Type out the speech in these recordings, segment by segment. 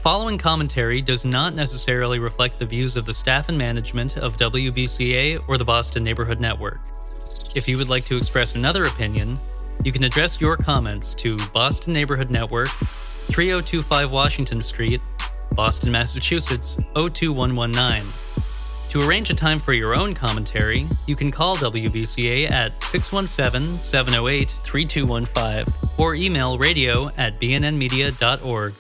following commentary does not necessarily reflect the views of the staff and management of WBCA or the Boston Neighborhood Network. If you would like to express another opinion, you can address your comments to Boston Neighborhood Network, 3025 Washington Street, Boston, Massachusetts 02119. To arrange a time for your own commentary, you can call WBCA at 617-708-3215 or email radio@bnnmedia.org.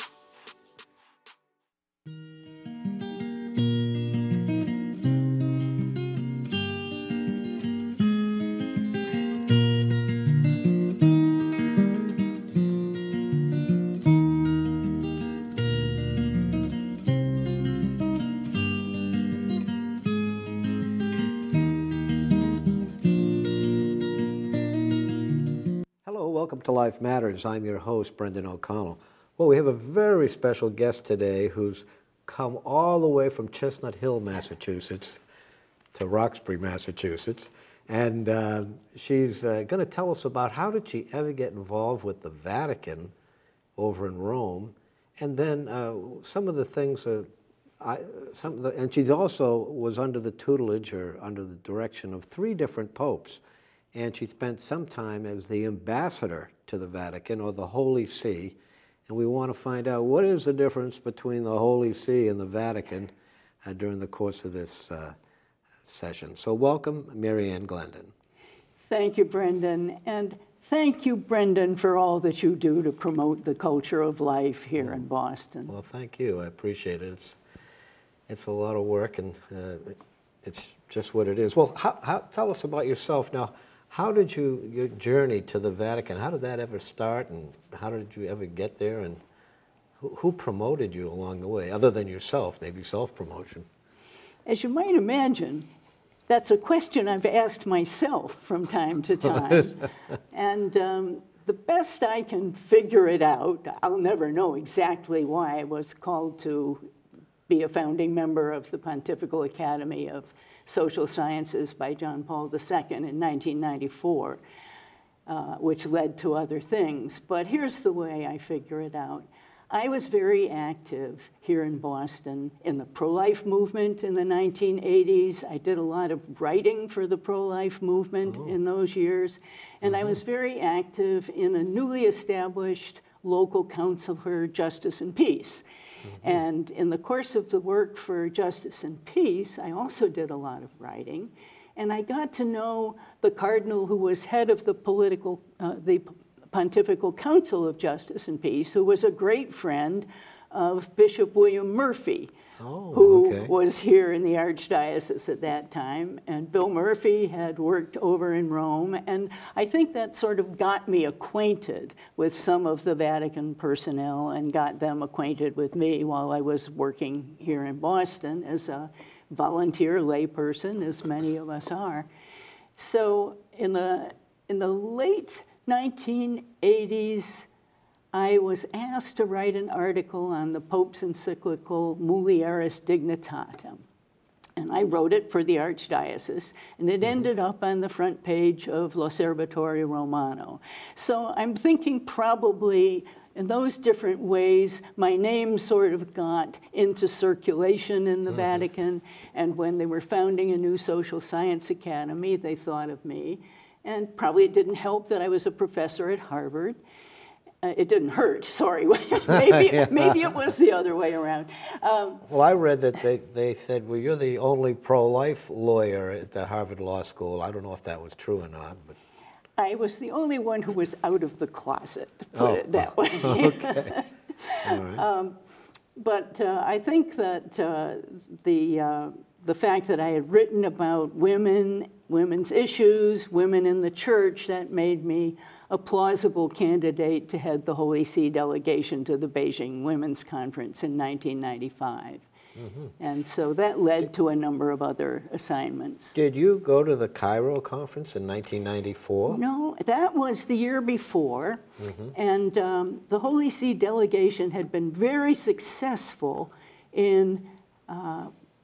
Welcome to Life Matters. I'm your host, Brendan O'Connell. Well, we have a very special guest today who's come all the way from Chestnut Hill, Massachusetts to Roxbury, Massachusetts. And she's going to tell us about how did she ever get involved with the Vatican over in Rome. And then some of the things, and she also was under the tutelage or under the direction of 3 different popes. And she spent some time as the ambassador to the Vatican, or the Holy See. And we want to find out what is the difference between the Holy See and the Vatican during the course of this session. So welcome, Mary Ann Glendon. Thank you, Brendan. And thank you, Brendan, for all that you do to promote the culture of life here in Boston. Well, thank you. I appreciate it. It's a lot of work, and it's just what it is. Well, tell us about yourself now. How did your journey to the Vatican, how did that ever start, and how did you ever get there, and who promoted you along the way, other than yourself, maybe self-promotion? As you might imagine, that's a question I've asked myself from time to time. And the best I can figure it out, I'll never know exactly why I was called to be a founding member of the Pontifical Academy of Social Sciences by John Paul II in 1994, which led to other things. But here's the way I figure it out. I was very active here in Boston in the pro-life movement in the 1980s. I did a lot of writing for the pro-life movement in those years. And I was very active in a newly established local council for justice and peace. And in the course of the work for Justice and Peace, I also did a lot of writing. And I got to know the cardinal who was head of the Pontifical Council of Justice and Peace, who was a great friend of Bishop William Murphy, who was here in the Archdiocese at that time. And Bill Murphy had worked over in Rome. And I think that sort of got me acquainted with some of the Vatican personnel and got them acquainted with me while I was working here in Boston as a volunteer layperson, as many of us are. So in the late 1980s, I was asked to write an article on the Pope's encyclical Mulieris Dignitatem. And I wrote it for the Archdiocese, and it ended up on the front page of L'Osservatore Romano. So I'm thinking probably in those different ways, my name sort of got into circulation in the Vatican, and when they were founding a new social science academy, they thought of me. And probably it didn't help that I was a professor at Harvard. It didn't hurt, sorry. maybe it was the other way around. Well, I read that they said, well, you're the only pro-life lawyer at the Harvard Law School. I don't know if that was true or not. But I was the only one who was out of the closet, to put it that way. Okay. All right. But I think that the fact that I had written about women's issues, women in the church, that made me a plausible candidate to head the Holy See delegation to the Beijing Women's Conference in 1995. And so that led to a number of other assignments. Did you go to the Cairo conference in 1994? No, that was the year before. And the Holy See delegation had been very successful in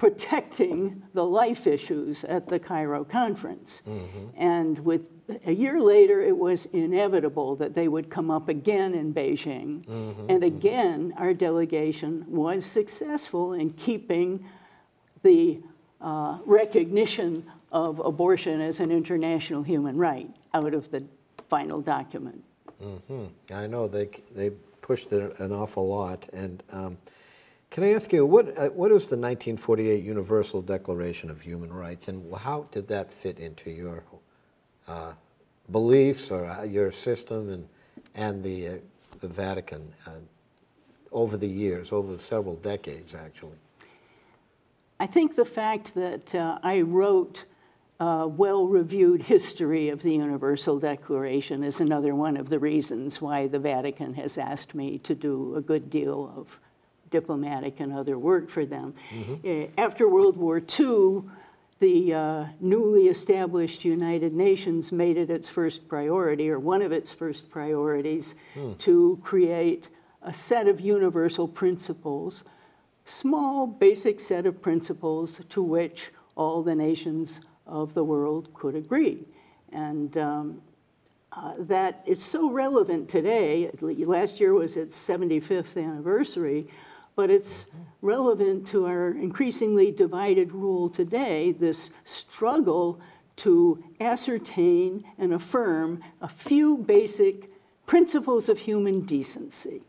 protecting the life issues at the Cairo conference. And a year later, it was inevitable that they would come up again in Beijing. And again, our delegation was successful in keeping the recognition of abortion as an international human right out of the final document. I know they pushed it an awful lot. And can I ask you, what is the 1948 Universal Declaration of Human Rights, and how did that fit into your beliefs or your system and the Vatican over the years, over several decades, actually? I think the fact that I wrote a well-reviewed history of the Universal Declaration is another one of the reasons why the Vatican has asked me to do a good deal of diplomatic and other work for them. After World War II, the newly established United Nations made it its first priority, or one of its first priorities, to create a set of universal principles, small, basic set of principles to which all the nations of the world could agree. And that it's so relevant today. Last year was its 75th anniversary, but it's relevant to our increasingly divided world today, this struggle to ascertain and affirm a few basic principles of human decency.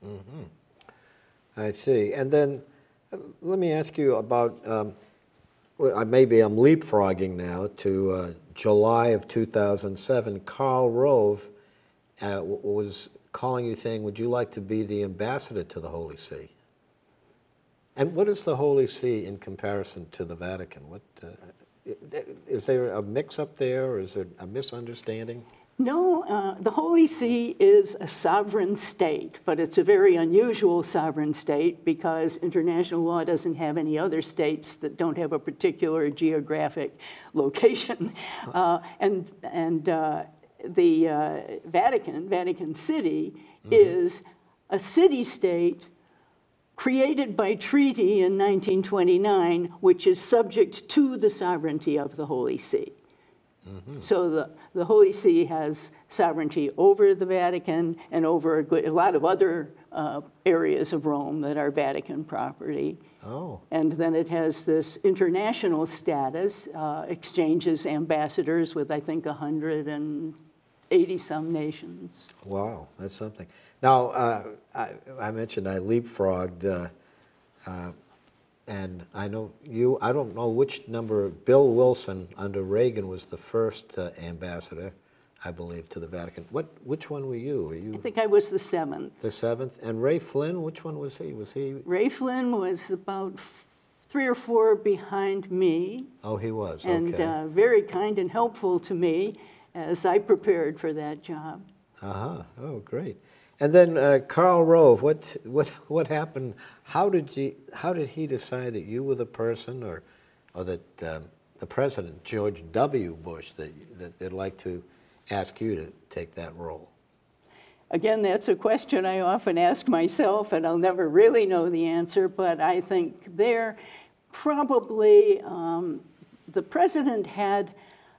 I see. And then let me ask you about, maybe I'm leapfrogging now to July of 2007. Karl Rove was calling you saying, would you like to be the ambassador to the Holy See? And what is the Holy See in comparison to the Vatican? Is there a mix-up there, or is there a misunderstanding? No, the Holy See is a sovereign state, but it's a very unusual sovereign state because international law doesn't have any other states that don't have a particular geographic location. And the Vatican City, is a city-state created by treaty in 1929, which is subject to the sovereignty of the Holy See. So the Holy See has sovereignty over the Vatican and over a lot of other areas of Rome that are Vatican property. And then it has this international status, exchanges ambassadors with, I think, 180-some nations. Wow, that's something. Now, I mentioned I leapfrogged, and I know I don't know which number, Bill Wilson under Reagan was the first ambassador, I believe, to the Vatican. Which one were you? I think I was the 7th. The 7th? And Ray Flynn, which one was he? Ray Flynn was about 3 or 4 behind me. Oh, he was, and, okay. And very kind and helpful to me as I prepared for that job. Oh, great. And then Karl Rove, what happened? How did he decide that you were the person, or that the president, George W. Bush, that they'd like to ask you to take that role? Again, that's a question I often ask myself, and I'll never really know the answer, but I think there probably the president had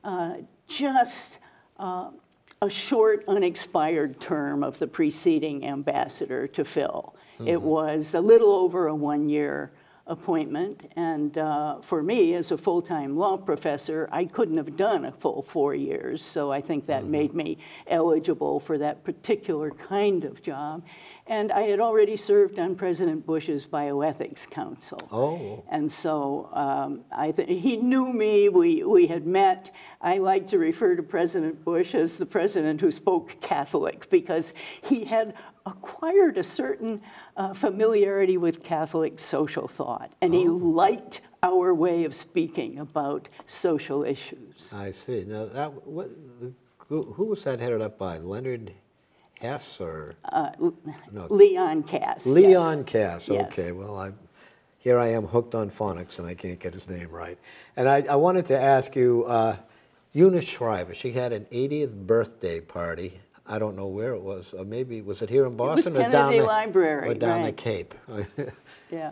just a short, unexpired term of the preceding ambassador to fill. It was a little over a 1-year appointment, and for me, as a full-time law professor, I couldn't have done a full 4 years, so I think that made me eligible for that particular kind of job. And I had already served on President Bush's Bioethics Council. And so he knew me, we had met. I like to refer to President Bush as the president who spoke Catholic, because he had acquired a certain familiarity with Catholic social thought, and he liked our way of speaking about social issues. I see. Now, who was that headed up by? Leonard Hess or? No. Leon Cass. Leon Cass, yes. Okay. Well, here I am hooked on phonics, and I can't get his name right. And I wanted to ask you, Eunice Shriver, she had an 80th birthday party. I don't know where it was. Or maybe, was it here in Boston? It was Kennedy Library. Or down the Cape? Yeah.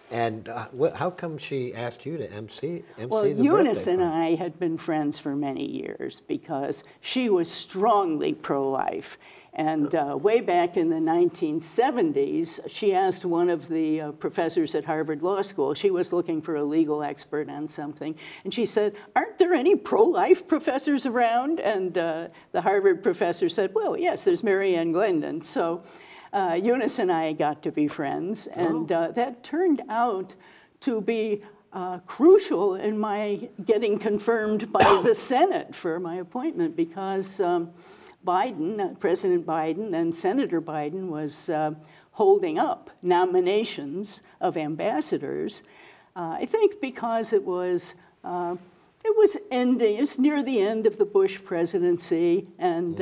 And how come she asked you to MC well, the Eunice birthday and party? I had been friends for many years because she was strongly pro-life. And way back in the 1970s, she asked one of the professors at Harvard Law School, she was looking for a legal expert on something, and she said, aren't there any pro-life professors around? And the Harvard professor said, well, yes, there's Marianne Glendon. So Eunice and I got to be friends, and that turned out to be crucial in my getting confirmed by the Senate for my appointment, because Biden, President Biden, and Senator Biden was holding up nominations of ambassadors. I think because it was ending, it was near the end of the Bush presidency, and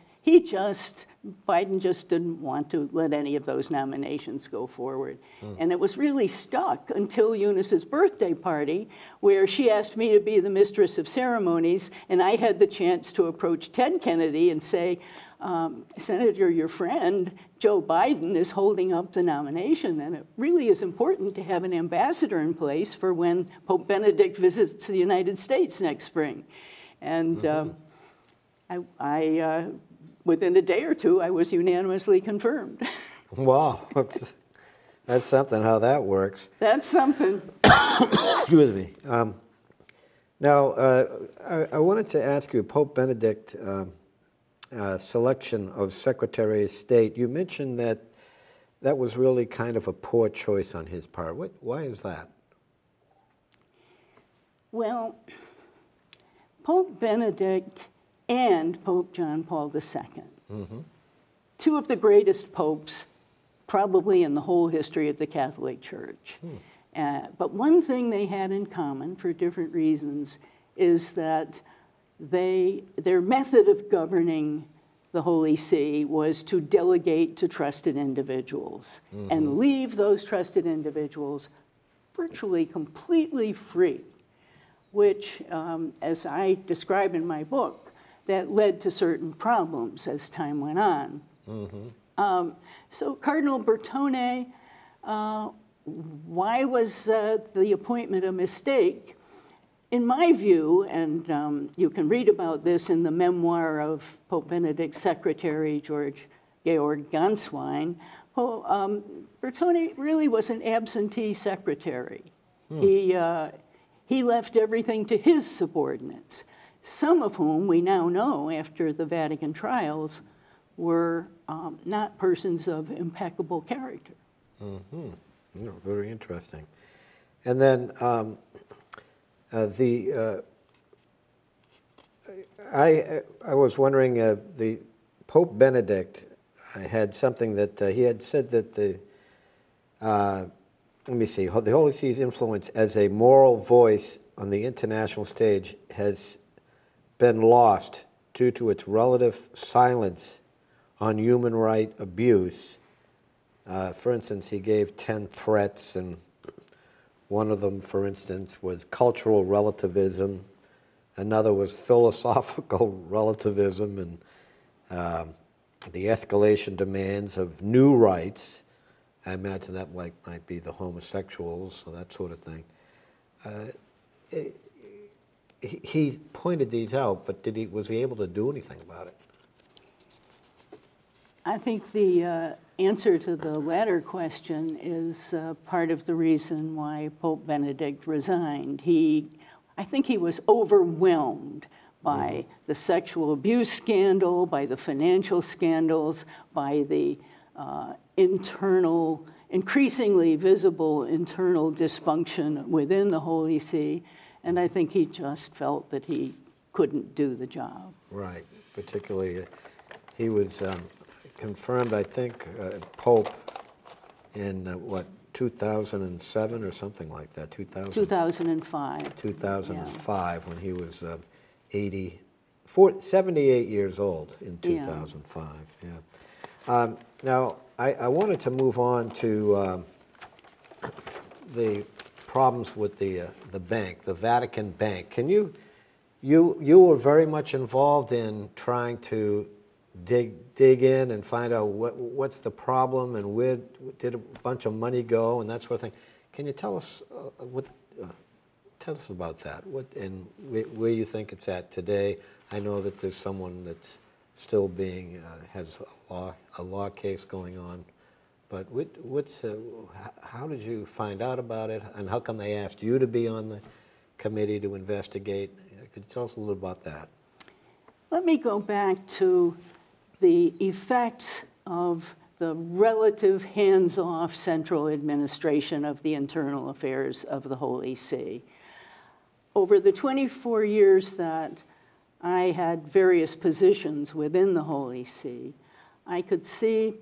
Biden just didn't want to let any of those nominations go forward. And it was really stuck until Eunice's birthday party, where she asked me to be the mistress of ceremonies, and I had the chance to approach Ted Kennedy and say, Senator, your friend, Joe Biden, is holding up the nomination, and it really is important to have an ambassador in place for when Pope Benedict visits the United States next spring. And within a day or two, I was unanimously confirmed. Wow, that's something, how that works. That's something. Excuse me. Now, I wanted to ask you, Pope Benedict selection of Secretary of State, you mentioned that was really kind of a poor choice on his part. Why is that? Well, Pope Benedict and Pope John Paul II, two of the greatest popes probably in the whole history of the Catholic Church. But one thing they had in common, for different reasons, is that their method of governing the Holy See was to delegate to trusted individuals and leave those trusted individuals virtually completely free, which, as I describe in my book, that led to certain problems as time went on. So Cardinal Bertone, why was the appointment a mistake? In my view, and you can read about this in the memoir of Pope Benedict's secretary, Georg Ganswein, Bertone really was an absentee secretary. He left everything to his subordinates, some of whom we now know after the Vatican trials were not persons of impeccable character. Very interesting. And then I was wondering, the Pope Benedict had something that he had said that let me see, the Holy See's influence as a moral voice on the international stage has been lost due to its relative silence on human rights abuse. For instance, he gave 10 threats, and one of them, for instance, was cultural relativism. Another was philosophical relativism and the escalation demands of new rights. I imagine that might be the homosexuals, so that sort of thing. He pointed these out, but was he able to do anything about it? I think the answer to the latter question is part of the reason why Pope Benedict resigned. I think he was overwhelmed by the sexual abuse scandal, by the financial scandals, by the increasingly visible internal dysfunction within the Holy See, and I think he just felt that he couldn't do the job. Right, particularly he was confirmed, I think, Pope in 2007 or something like that, 2005. 2005, when he was 78 years old in 2005, now, I wanted to move on to the problems with the bank, the Vatican Bank. Can you were very much involved in trying to dig in and find out what's the problem and where did a bunch of money go and that sort of thing. Can you tell us tell us about that? And where you think it's at today? I know that there's someone that's still being has a law case going on, but how did you find out about it, and how come they asked you to be on the committee to investigate? Could you tell us a little about that? Let me go back to the effects of the relative hands-off central administration of the internal affairs of the Holy See. Over the 24 years that I had various positions within the Holy See, I could see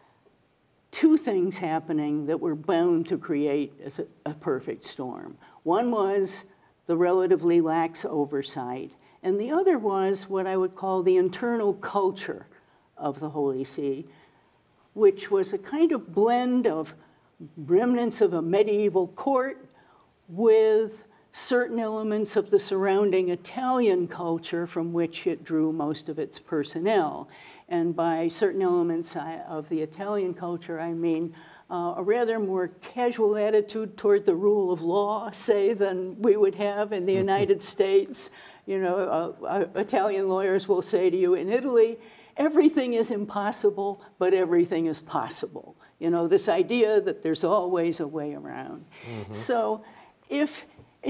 two things happening that were bound to create a perfect storm. One was the relatively lax oversight, and the other was what I would call the internal culture of the Holy See, which was a kind of blend of remnants of a medieval court with certain elements of the surrounding Italian culture from which it drew most of its personnel. And by certain elements of the Italian culture, I mean a rather more casual attitude toward the rule of law, say, than we would have in the United States. You know, Italian lawyers will say to you, in Italy, everything is impossible, but everything is possible. You know, this idea that there's always a way around. Mm-hmm. So if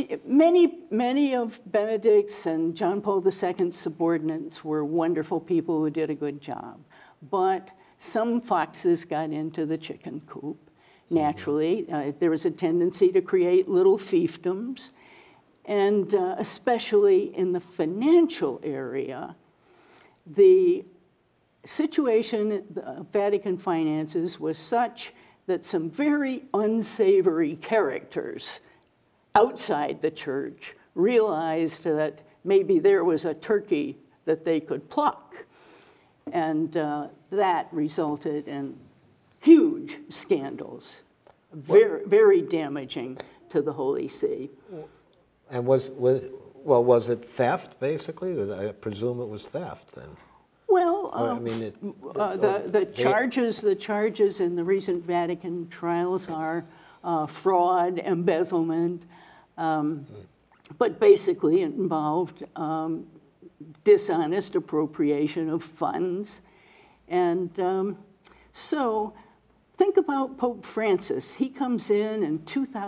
many of Benedict's and John Paul II's subordinates were wonderful people who did a good job, but some foxes got into the chicken coop. Naturally, there was a tendency to create little fiefdoms, and especially in the financial area, the situation of Vatican finances was such that some very unsavory characters outside the church realized that maybe there was a turkey that they could pluck. And that resulted in huge scandals, very damaging to the Holy See. And was it theft, basically? I presume it was theft then. Well, the charges in the recent Vatican trials are fraud, embezzlement, but basically it involved dishonest appropriation of funds. And so think about Pope Francis. He comes in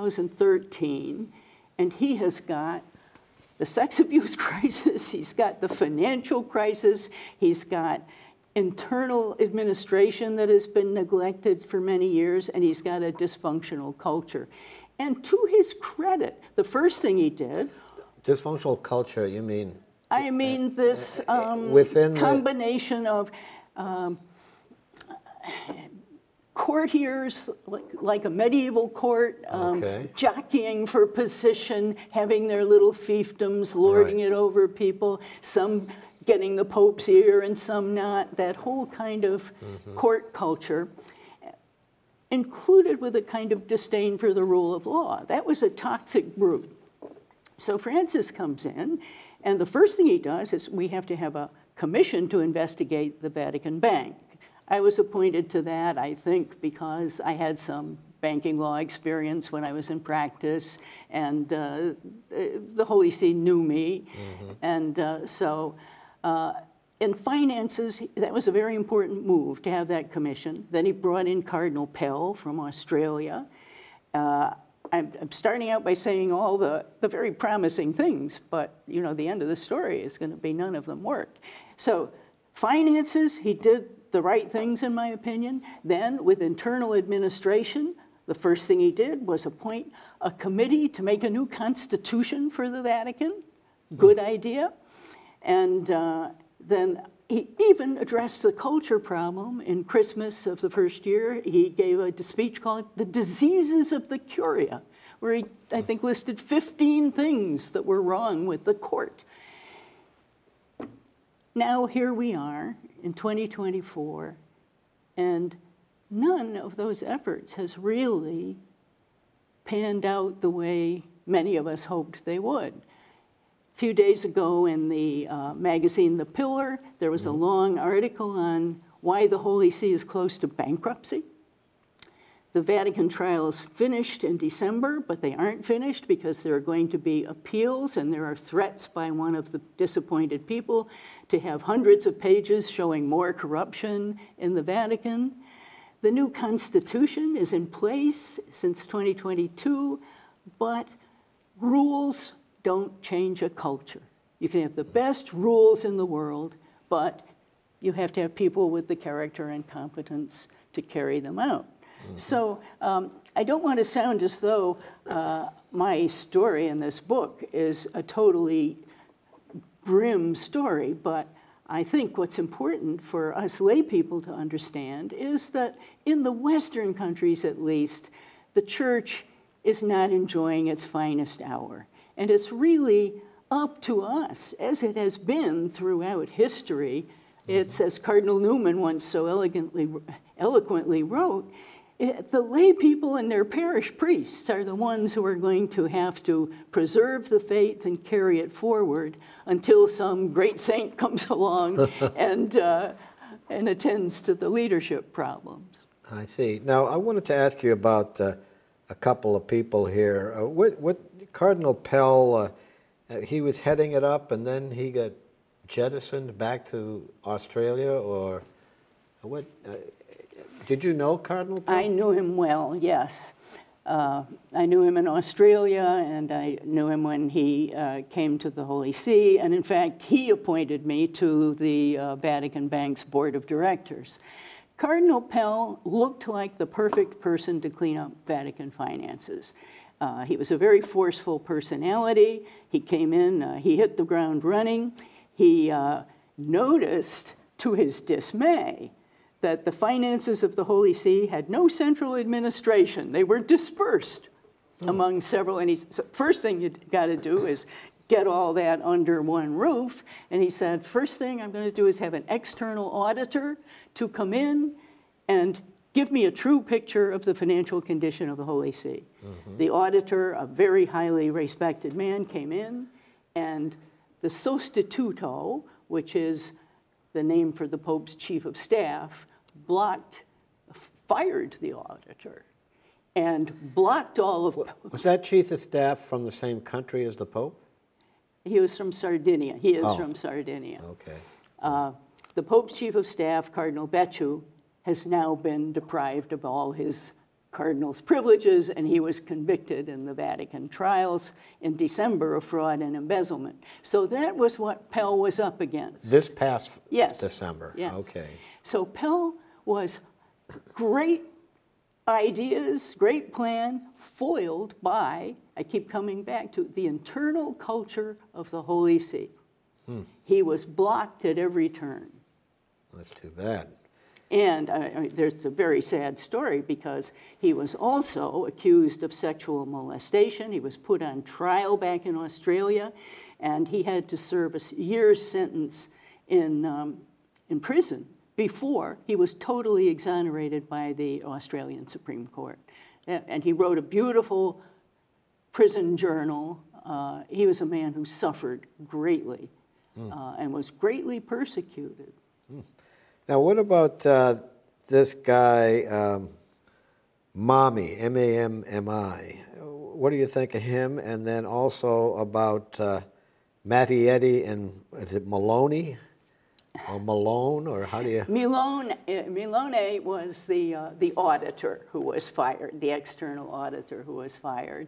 2013, and he has got the sex abuse crisis, he's got the financial crisis, he's got internal administration that has been neglected for many years, and he's got a dysfunctional culture. And to his credit, the first thing he did... Dysfunctional culture, you mean? I mean this within combination of courtiers, like a medieval court, jockeying for position, having their little fiefdoms, lording it over people, some getting the Pope's ear and some not, that whole kind of court culture, included with a kind of disdain for the rule of law. That was a toxic brew. So Francis comes in, and the first thing he does is we have to have a commission to investigate the Vatican Bank. I was appointed to that, I think, because I had some banking law experience when I was in practice, and the Holy See knew me. And so in finances, that was a very important move to have that commission. Then he brought in Cardinal Pell from Australia. I'm starting out by saying all the very promising things, but you know, the end of the story is going to be none of them worked. So finances, he did the right things, in my opinion. Then, with internal administration, the first thing he did was appoint a committee to make a new constitution for the Vatican. Good idea. And then he even addressed the culture problem in Christmas of the first year. He gave a speech called The Diseases of the Curia, where he, I think, listed 15 things that were wrong with the court. Now here we are in 2024, and none of those efforts has really panned out the way many of us hoped they would. A few days ago in the magazine The Pillar, there was a long article on why the Holy See is close to bankruptcy. The Vatican trials finished in December, but they aren't finished because there are going to be appeals, and there are threats by one of the disappointed people to have hundreds of pages showing more corruption in the Vatican. The new constitution is in place since 2022, but rules don't change a culture. You can have the best rules in the world, but you have to have people with the character and competence to carry them out. Mm-hmm. So I don't want to sound as though my story in this book is a totally grim story, but I think what's important for us lay people to understand is that in the Western countries, at least, the church is not enjoying its finest hour. And it's really up to us, as it has been throughout history. It's, as Cardinal Newman once so eloquently wrote, the lay people and their parish priests are the ones who are going to have to preserve the faith and carry it forward until some great saint comes along and attends to the leadership problems. I see. Now, I wanted to ask you about a couple of people here. What Cardinal Pell, he was heading it up, and then he got jettisoned back to Australia, or what? Did you know Cardinal Pell? I knew him well, yes. I knew him in Australia, and I knew him when he came to the Holy See, and in fact, he appointed me to the Vatican Bank's board of directors. Cardinal Pell looked like the perfect person to clean up Vatican finances. He was a very forceful personality. He came in, he hit the ground running. He noticed, to his dismay, that the finances of the Holy See had no central administration. They were dispersed among several, and so first thing you got to do is get all that under one roof. And he said, first thing I'm going to do is have an external auditor to come in and give me a true picture of the financial condition of the Holy See. Mm-hmm. The auditor, a very highly respected man, came in, and the sostituto, which is the name for the Pope's chief of staff, fired the auditor and blocked all of... Was that chief of staff from the same country as the Pope? He was from Sardinia. He is from Sardinia. Okay. The Pope's chief of staff, Cardinal Becciu, has now been deprived of all his cardinal's privileges, and he was convicted in the Vatican trials in December of fraud and embezzlement. So that was what Pell was up against. This past December? Yes. Okay. So Pell was great ideas, great plan, foiled by, I keep coming back to, the internal culture of the Holy See. He was blocked at every turn. That's too bad. And there's a very sad story because he was also accused of sexual molestation. He was put on trial back in Australia, and he had to serve a year's sentence in prison before he was totally exonerated by the Australian Supreme Court. And he wrote a beautiful prison journal. He was a man who suffered greatly and was greatly persecuted. Now, what about this guy, Mami, M-A-M-M-I? What do you think of him? And then also about Mattietti and, is it Maloney? Or Malone, or how do you... Milone was the auditor who was fired, the external auditor who was fired.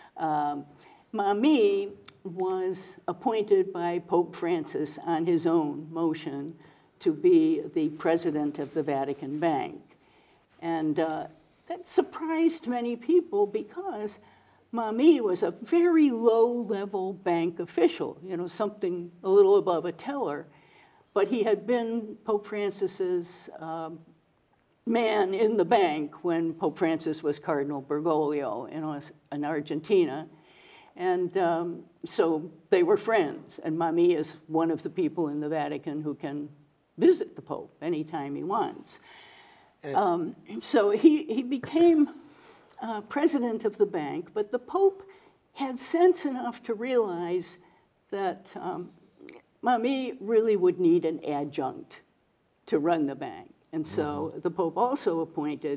Mami was appointed by Pope Francis on his own motion to be the president of the Vatican Bank. And that surprised many people because Mami was a very low-level bank official, something a little above a teller. But he had been Pope Francis's man in the bank when Pope Francis was Cardinal Bergoglio in Argentina. And so they were friends. And Mami is one of the people in the Vatican who can visit the Pope anytime he wants. So he became president of the bank, but the Pope had sense enough to realize that Mami really would need an adjunct to run the bank. And so the Pope also appointed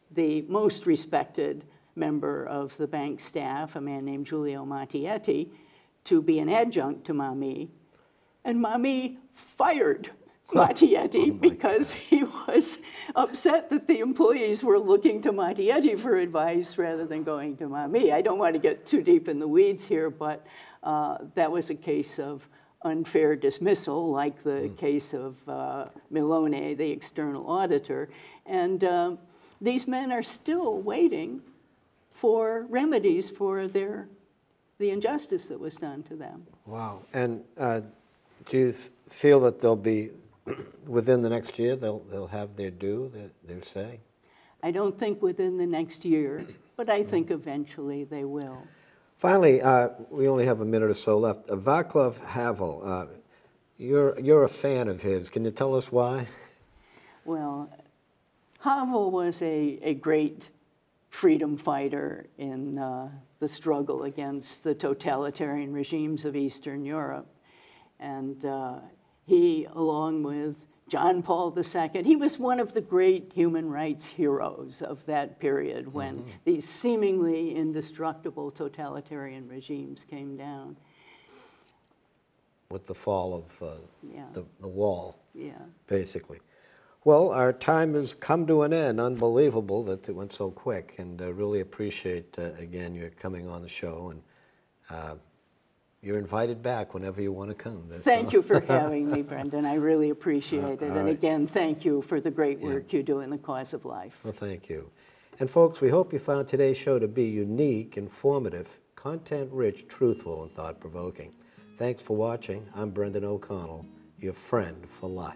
the most respected member of the bank staff, a man named Giulio Mattietti, to be an adjunct to Mamie. And Mamie fired Mattietti because he was upset that the employees were looking to Mattietti for advice rather than going to Mamie. I don't want to get too deep in the weeds here, but that was a case of unfair dismissal, like the case of Milone, the external auditor. And these men are still waiting for remedies for the injustice that was done to them. Wow. And do you feel that they'll be, within the next year, they'll have their due, their say? I don't think within the next year, but I think eventually they will. Finally, we only have a minute or so left. Václav Havel, you're a fan of his. Can you tell us why? Well, Havel was a great freedom fighter in the struggle against the totalitarian regimes of Eastern Europe. And he, along with John Paul II, he was one of the great human rights heroes of that period when these seemingly indestructible totalitarian regimes came down. With the fall of the wall, basically. Well, our time has come to an end. Unbelievable that it went so quick, and really appreciate, again, your coming on the show. And you're invited back whenever you want to come. Thank you for having me, Brendan. I really appreciate it. And again, thank you for the great work you do in the cause of life. Well, thank you. And folks, we hope you found today's show to be unique, informative, content-rich, truthful, and thought-provoking. Thanks for watching. I'm Brendan O'Connell, your friend for life.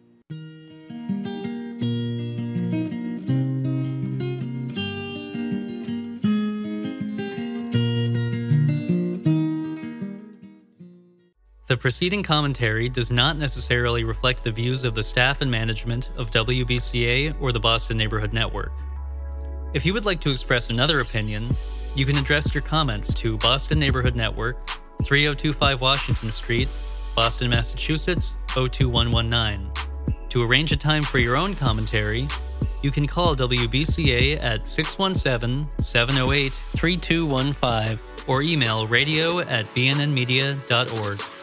The preceding commentary does not necessarily reflect the views of the staff and management of WBCA or the Boston Neighborhood Network. If you would like to express another opinion, you can address your comments to Boston Neighborhood Network, 3025 Washington Street, Boston, Massachusetts, 02119. To arrange a time for your own commentary, you can call WBCA at 617-708-3215 or email radio@bnnmedia.org.